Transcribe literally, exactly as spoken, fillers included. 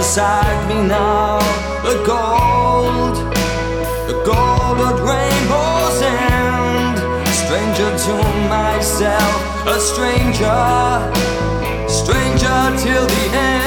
beside me now. The gold, the gold at rainbow's end. A stranger to myself, a stranger, stranger till the end.